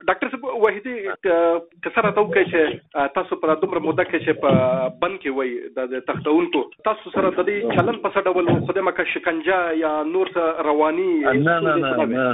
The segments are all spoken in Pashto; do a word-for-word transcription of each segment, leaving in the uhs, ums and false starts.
ډاکټر صاحب وحیدي که سره تاسو کې چې تاسو پر دومره موده کې چې په بند کې وای د تختونکو تاسو سره د دې چلن په څه ډول خدمه کا شکنجه یا نور رواني نه نه نه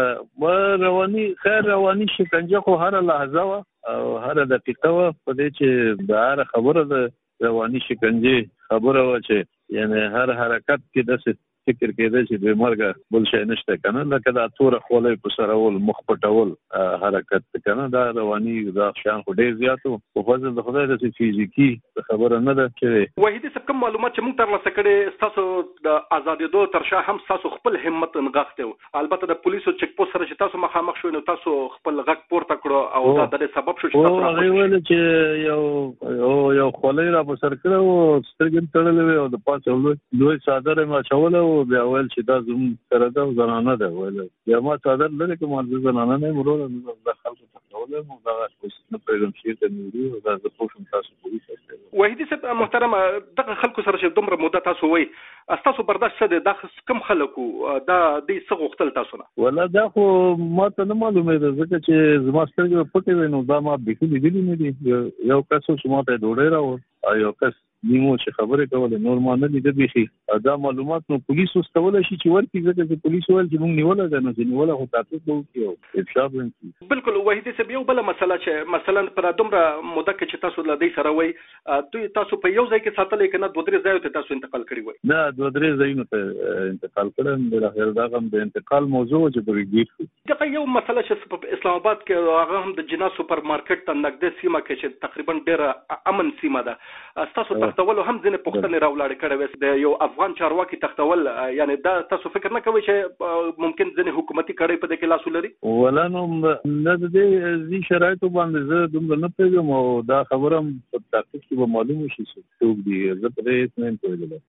نه رواني خیر رواني شکنجه خو هر لحظه وا او هر دقیقه وا په دې چې د هر خبره د رواني شکنجه خبره وا چې یعنی هر حرکت کې د فکر کېده چې د مرګ بل شي نشته کنه لکه دا تور خولې په سره ول مخ پټول حرکت کنه دا رواني دا شان خو ډیر زیاتو په فضل د خدای د فزیکی خبره نه ده چې وحیدي څه کوم معلومات چې موږ تر لاسه کړي تاسو د آزادېدو تر شا هم تاسو خپل همت نغښته البته د پولیسو چک پوسټ سره چې تاسو مخامخ شوئ نو تاسو خپل غږ پورته کړو او دا د سبب شو چې تاسو هغه ویل چې یو یو خولې را په سر کړو سترګې تړلې او د پاسه لوی صادره ما چوله بیا ویل چې دا زموږ سره ده زنانه ده ویل بیا ما صادر لري کوم د زنانه نه مرور د خلکو ته ټول مو دا څه پیغام شي ته نیولي او دا د پوښتنه تاسو پولیس ته وحیدي صاحب محترم دغه خلکو سره چې دومره مدته تاسو وای تاسو برداشت څه ده د کم خلکو دا د څه غوښتل تاسو نه ولا دا خو ما ته نه معلومه ده ځکه چې زما سترګې پټې وینو دا ما به لیدلی نه دي یو کس چې ما ته ډوډۍ راو او یو کس نیمو چې خبرې کولې نور ما نه لیده بيخي دا معلومات نو پولیس واستول شي چې ورته ځکه چې پولیس ول چې موږ نیول ده نو چې نیول خو تاسو ته وکيو افشا باندې بالکل وحیدي صاحب یو بل مسله چې مثلا پر دومره موده کې چې تاسو له دې سره وای دوی تاسو په یو ځای کې ساتلې کنه دوه درې ځایو ته تاسو انتقال کړی وای نه دوه درې ځایونو ته انتقال کړم د اخر دا غم د انتقال موضوع چې بریګیټ دا یو مسله چې په اسلام آباد کې هغه هم د جنا سوپر مارکیټ ته نږدې سیمه کې چې تقریبا ډېر امن سیمه ده تاسو تختول هم ځنه پښتنې راولاړ کړي وس د یو افغان چارواکي تختول یعنی دا تاسو فکر نه کوئ چې ممکن ځنه حکومتي کړي په دې کې لاس ولري ولا نو نه د دې شرایطو باندې زه دومره نه پیژم او دا خبره په تحقیق کې به معلومه شي چې څوک دی زه په دې نه پوهیږم